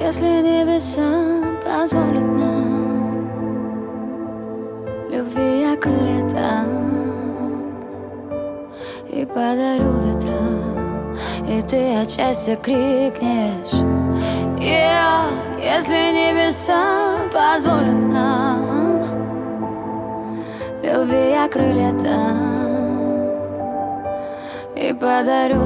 Если небеса позволят нам любви я крылья там и подарю ветрам, и ты от счастья крикнешь yeah, если небеса позволят нам любви я крылья там и подарю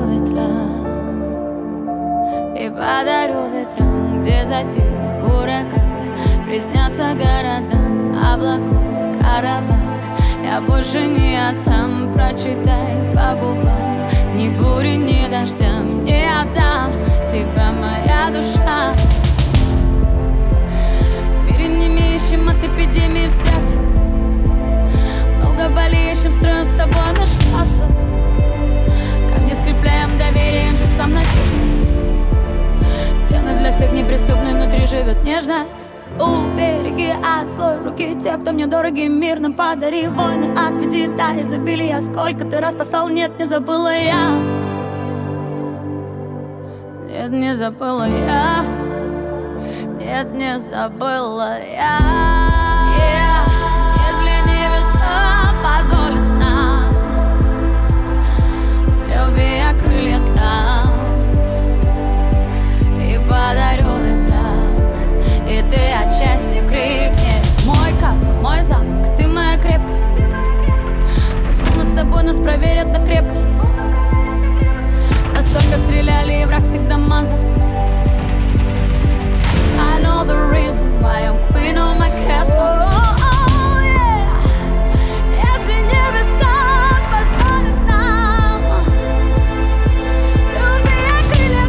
ветрам, где затих ураган, приснятся городам облаков караван. Я больше не отдам, прочитай по губам, ни бури, ни дождям не отдам тебя, моя душа. В мире не имеющем от эпидемии встрясок, долго болеющим строим с тобой наш кассу. Камни скрепляем доверием, чувством надежды. Стены для всех неприступны, внутри живет нежность. Убереги от злой руки тех, кто мне дороги, мирно подари войны, отведи до изобилия. Сколько ты раз спасал, нет, не забыла я. Нет, не забыла я. Нет, не забыла я. Если небеса позволят нам любви я крылья там и подарю ветрам, и ты от счастья крикнешь. Мой касл, мой замок, ты моя крепость. Пусть волны с тобой нас проверят на крепость. Настолько стреляли, и враг всегда мазал. I know the reason why I'm queen of my castle. Oh, yeah. Если небеса позволят нам любви я крылья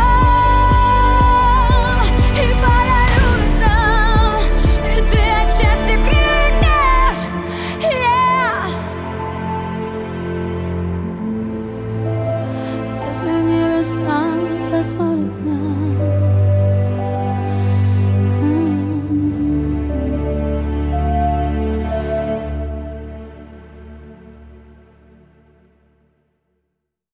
там и подарю ветрам, и ты от счастья крикнешь yeah. Если небеса позволят нам